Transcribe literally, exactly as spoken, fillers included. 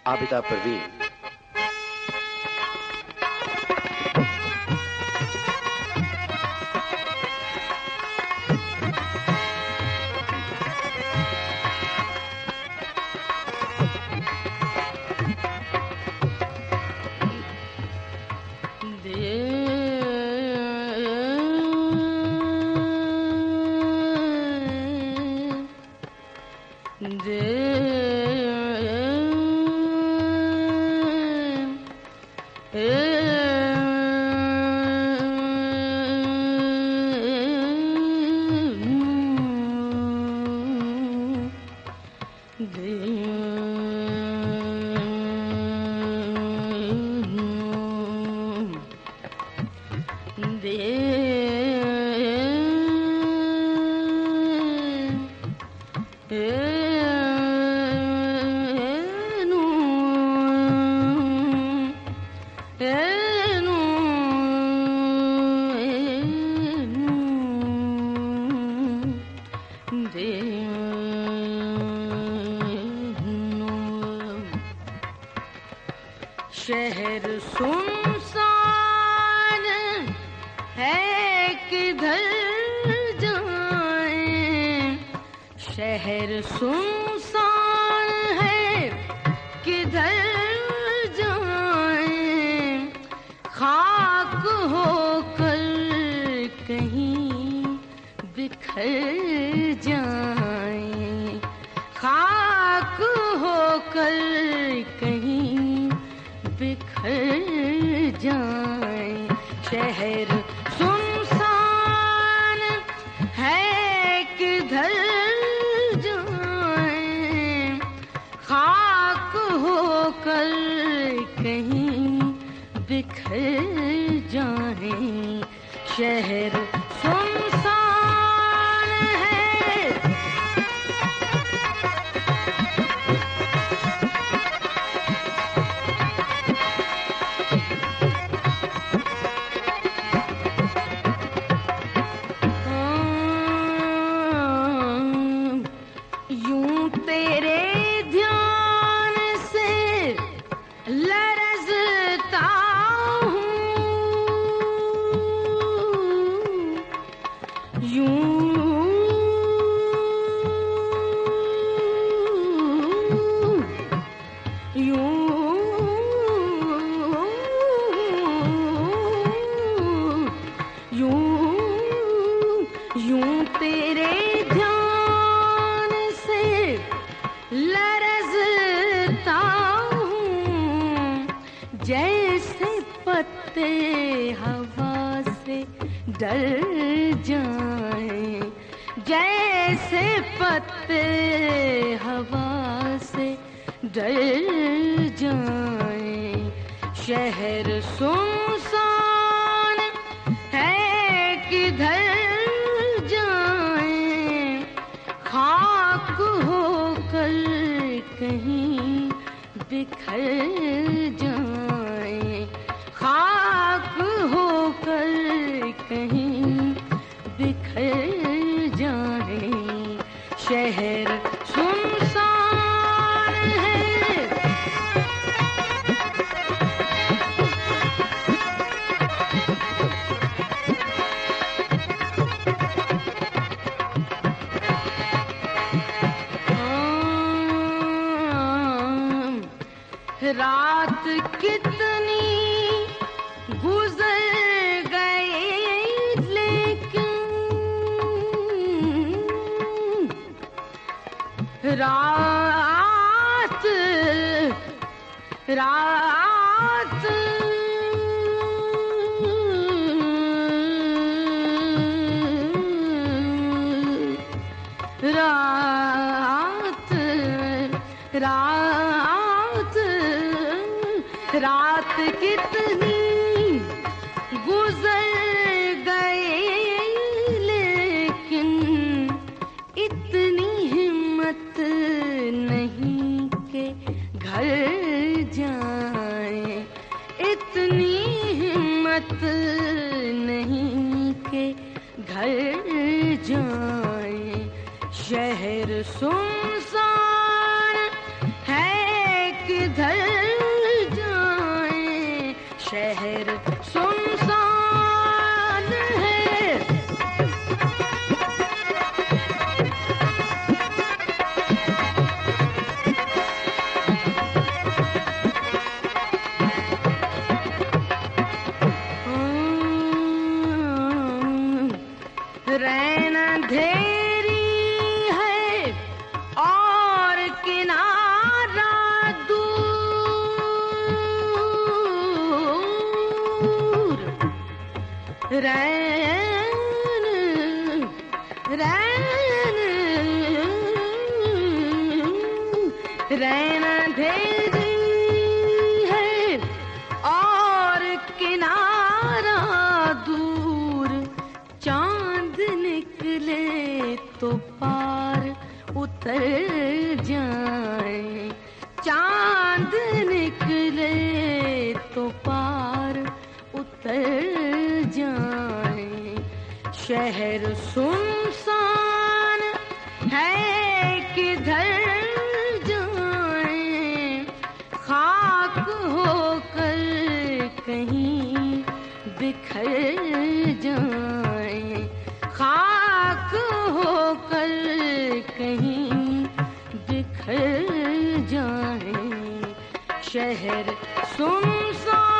आबिदा परवीन। शहर सुनसान है किधर जाएं, शहर सुनसान है किधर जाएं, खाक होकर कहीं बिखर जाएं, खाक होकर कहीं बिखर जाएं। शहर सुनसान है किधर जाएं, खाक होकर कहीं बिखर जाएं। शहर सुनसान है। जैसे पत्ते हवा से डर जाएं, जैसे पत्ते हवा से डर जाएं। शहर सुनसान है किधर जाएं, खाक होकर कहीं बिखर जाएं, खाक होकर कहीं बिखर जाएं। शहर सुनसान है। रात कितनी गुजर गई लेकिन रात रात रात रात रात कितनी गुजर गई लेकिन इतनी हिम्मत नहीं कि घर जाएं, इतनी हिम्मत नहीं कि घर जाएं। शहर सुनसान है किधर शहर सुनसान है। रैन अंधेरी है और किनारा दूर। रैन रैन रैन अंधेरी है और किनारा दूर। चांद निकले तो पार उतर जाए, चांद निकले तो पार उतर जाए। शहर सुनसान है किधर जाए, खाक होकर कहीं बिखर जाए, खाक होकर कहीं बिखर जाए। शहर सुनसान